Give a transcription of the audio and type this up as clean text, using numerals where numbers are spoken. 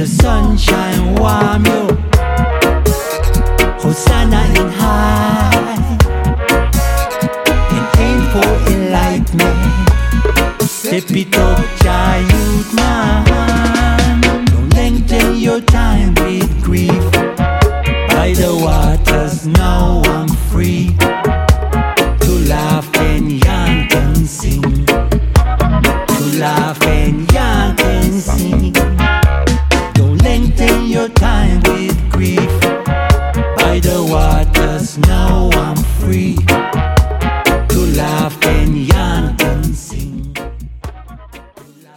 the sunshine warm you. Hosanna in high, and aim for enlightenment. Step it up, child youth man. Don't lengthen your time with grief. By the waters now I'm free to laugh and yant and sing. To laugh and yant and sing. Don't lengthen your time